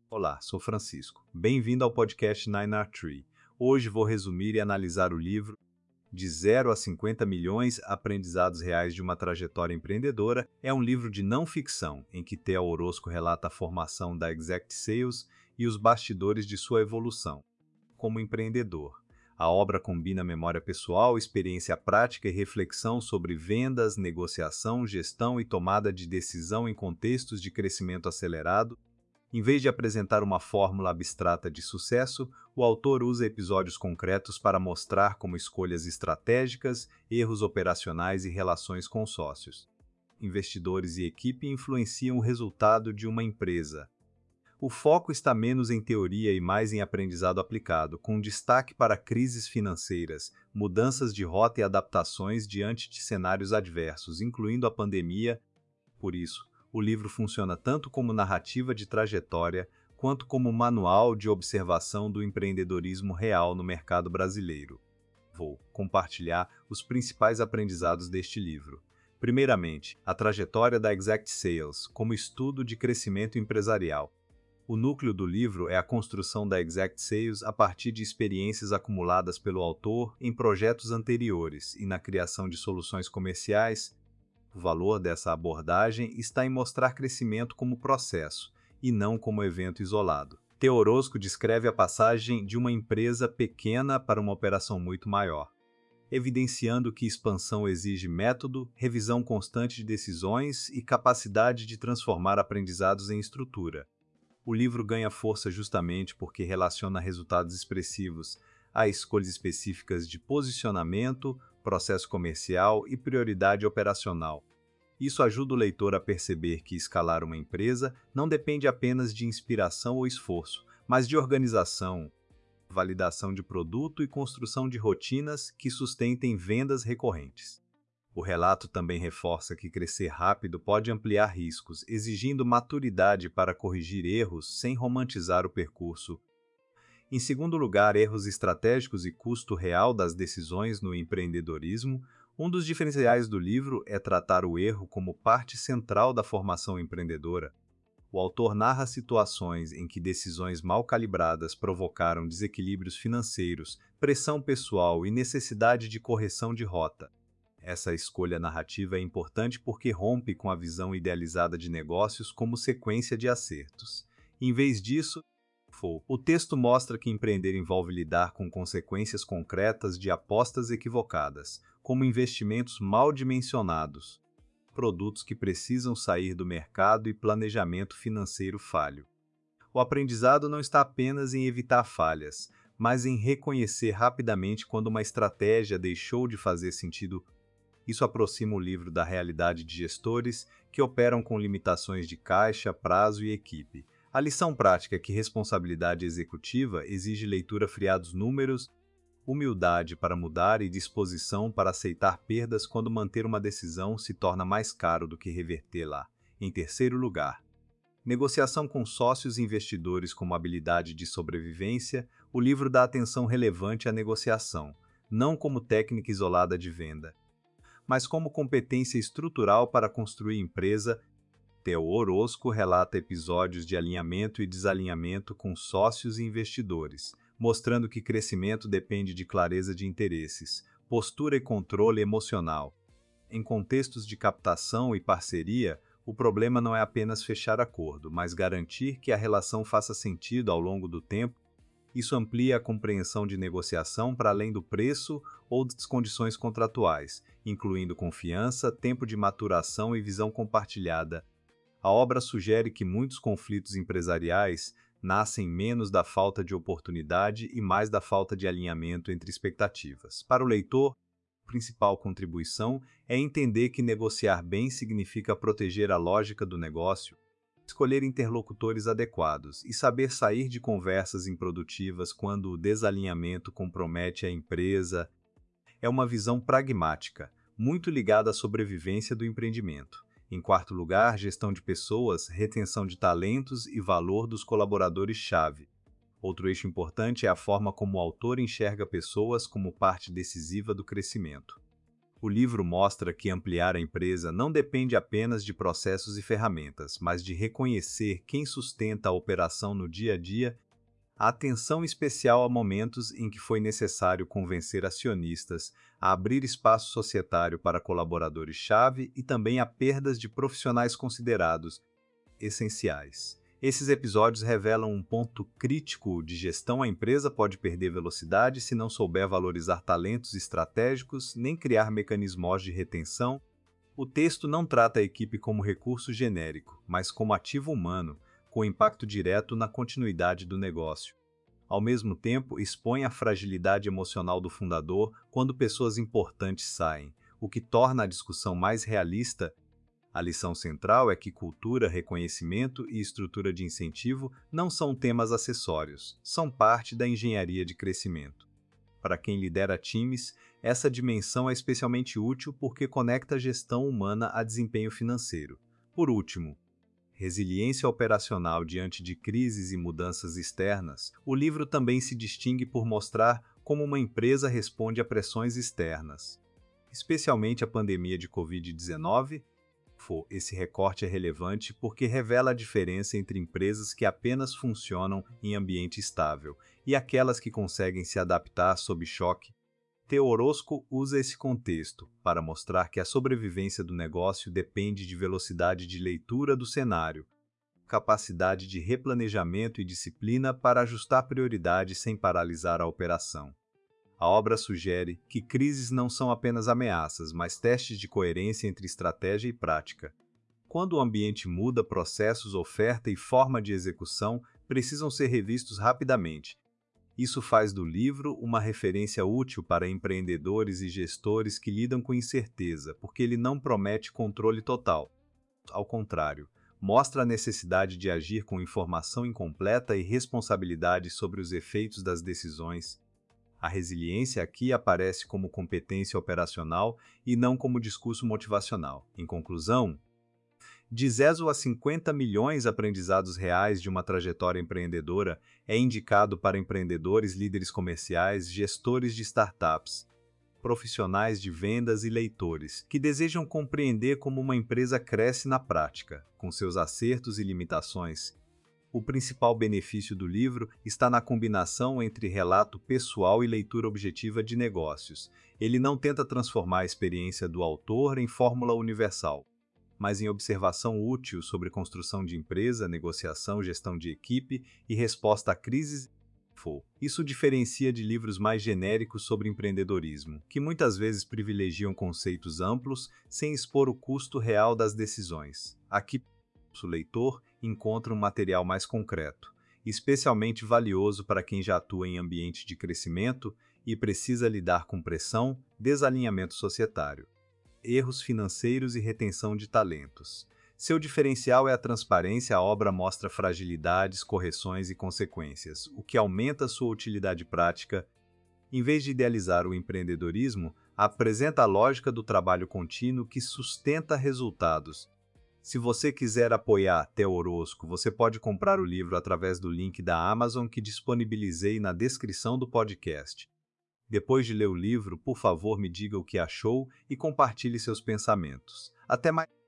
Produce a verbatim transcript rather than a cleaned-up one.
Olá, sou Francisco. Bem-vindo ao podcast Nine R Tree. Hoje vou resumir e analisar o livro De Zero a cinquenta Milhões, Aprendizados Reais de uma Trajetória Empreendedora. É um livro de não ficção, em que Theo Orosco relata a formação da Exact Sales e os bastidores de sua evolução como empreendedor. A obra combina memória pessoal, experiência prática e reflexão sobre vendas, negociação, gestão e tomada de decisão em contextos de crescimento acelerado. Em vez de apresentar uma fórmula abstrata de sucesso, o autor usa episódios concretos para mostrar como escolhas estratégicas, erros operacionais e relações com sócios, investidores e equipe influenciam o resultado de uma empresa. O foco está menos em teoria e mais em aprendizado aplicado, com destaque para crises financeiras, mudanças de rota e adaptações diante de cenários adversos, incluindo a pandemia. Por isso, o livro funciona tanto como narrativa de trajetória, quanto como manual de observação do empreendedorismo real no mercado brasileiro. Vou compartilhar os principais aprendizados deste livro. Primeiramente, a trajetória da Exact Sales como estudo de crescimento empresarial. O núcleo do livro é a construção da Exact Sales a partir de experiências acumuladas pelo autor em projetos anteriores e na criação de soluções comerciais. O valor dessa abordagem está em mostrar crescimento como processo, e não como evento isolado. Theo Orosco descreve a passagem de uma empresa pequena para uma operação muito maior, evidenciando que expansão exige método, revisão constante de decisões e capacidade de transformar aprendizados em estrutura. O livro ganha força justamente porque relaciona resultados expressivos a escolhas específicas de posicionamento, processo comercial e prioridade operacional. Isso ajuda o leitor a perceber que escalar uma empresa não depende apenas de inspiração ou esforço, mas de organização, validação de produto e construção de rotinas que sustentem vendas recorrentes. O relato também reforça que crescer rápido pode ampliar riscos, exigindo maturidade para corrigir erros sem romantizar o percurso. Em segundo lugar, erros estratégicos e custo real das decisões no empreendedorismo. Um dos diferenciais do livro é tratar o erro como parte central da formação empreendedora. O autor narra situações em que decisões mal calibradas provocaram desequilíbrios financeiros, pressão pessoal e necessidade de correção de rota. Essa escolha narrativa é importante porque rompe com a visão idealizada de negócios como sequência de acertos. Em vez disso, o texto mostra que empreender envolve lidar com consequências concretas de apostas equivocadas, como investimentos mal dimensionados, produtos que precisam sair do mercado e planejamento financeiro falho. O aprendizado não está apenas em evitar falhas, mas em reconhecer rapidamente quando uma estratégia deixou de fazer sentido. Isso aproxima o livro da realidade de gestores que operam com limitações de caixa, prazo e equipe. A lição prática é que responsabilidade executiva exige leitura fria dos números, humildade para mudar e disposição para aceitar perdas quando manter uma decisão se torna mais caro do que revertê-la. Em terceiro lugar, negociação com sócios e investidores como habilidade de sobrevivência. O livro dá atenção relevante à negociação, não como técnica isolada de venda, mas como competência estrutural para construir empresa. Theo Orosco relata episódios de alinhamento e desalinhamento com sócios e investidores, mostrando que crescimento depende de clareza de interesses, postura e controle emocional. Em contextos de captação e parceria, o problema não é apenas fechar acordo, mas garantir que a relação faça sentido ao longo do tempo. Isso amplia a compreensão de negociação para além do preço ou das condições contratuais, incluindo confiança, tempo de maturação e visão compartilhada. A obra sugere que muitos conflitos empresariais nascem menos da falta de oportunidade e mais da falta de alinhamento entre expectativas. Para o leitor, a principal contribuição é entender que negociar bem significa proteger a lógica do negócio, escolher interlocutores adequados e saber sair de conversas improdutivas quando o desalinhamento compromete a empresa. É uma visão pragmática, muito ligada à sobrevivência do empreendimento. Em quarto lugar, gestão de pessoas, retenção de talentos e valor dos colaboradores-chave. Outro eixo importante é a forma como o autor enxerga pessoas como parte decisiva do crescimento. O livro mostra que ampliar a empresa não depende apenas de processos e ferramentas, mas de reconhecer quem sustenta a operação no dia a dia, a atenção especial a momentos em que foi necessário convencer acionistas, a abrir espaço societário para colaboradores-chave e também a perdas de profissionais considerados essenciais. Esses episódios revelam um ponto crítico de gestão. A empresa pode perder velocidade se não souber valorizar talentos estratégicos, nem criar mecanismos de retenção. O texto não trata a equipe como recurso genérico, mas como ativo humano, com impacto direto na continuidade do negócio. Ao mesmo tempo, expõe a fragilidade emocional do fundador quando pessoas importantes saem, o que torna a discussão mais realista. A lição central é que cultura, reconhecimento e estrutura de incentivo não são temas acessórios, são parte da engenharia de crescimento. Para quem lidera times, essa dimensão é especialmente útil porque conecta a gestão humana a desempenho financeiro. Por último, resiliência operacional diante de crises e mudanças externas. O livro também se distingue por mostrar como uma empresa responde a pressões externas, especialmente a pandemia de covid dezenove. Esse recorte é relevante porque revela a diferença entre empresas que apenas funcionam em ambiente estável e aquelas que conseguem se adaptar sob choque. Theo Orozco usa esse contexto para mostrar que a sobrevivência do negócio depende de velocidade de leitura do cenário, capacidade de replanejamento e disciplina para ajustar prioridades sem paralisar a operação. A obra sugere que crises não são apenas ameaças, mas testes de coerência entre estratégia e prática. Quando o ambiente muda, processos, oferta e forma de execução precisam ser revistos rapidamente. Isso faz do livro uma referência útil para empreendedores e gestores que lidam com incerteza, porque ele não promete controle total. Ao contrário, mostra a necessidade de agir com informação incompleta e responsabilidade sobre os efeitos das decisões. A resiliência aqui aparece como competência operacional e não como discurso motivacional. Em conclusão, de zero a cinquenta milhões aprendizados reais de uma trajetória empreendedora é indicado para empreendedores, líderes comerciais, gestores de startups, profissionais de vendas e leitores, que desejam compreender como uma empresa cresce na prática, com seus acertos e limitações. O principal benefício do livro está na combinação entre relato pessoal e leitura objetiva de negócios. Ele não tenta transformar a experiência do autor em fórmula universal, mas em observação útil sobre construção de empresa, negociação, gestão de equipe e resposta a crises. Isso diferencia de livros mais genéricos sobre empreendedorismo, que muitas vezes privilegiam conceitos amplos sem expor o custo real das decisões. Aqui, o leitor encontra um material mais concreto, especialmente valioso para quem já atua em ambiente de crescimento e precisa lidar com pressão, desalinhamento societário, erros financeiros e retenção de talentos. Seu diferencial é a transparência. A obra mostra fragilidades, correções e consequências, o que aumenta sua utilidade prática. Em vez de idealizar o empreendedorismo, apresenta a lógica do trabalho contínuo que sustenta resultados. Se você quiser apoiar Theo Orozco, você pode comprar o livro através do link da Amazon que disponibilizei na descrição do podcast. Depois de ler o livro, por favor, me diga o que achou e compartilhe seus pensamentos. Até mais!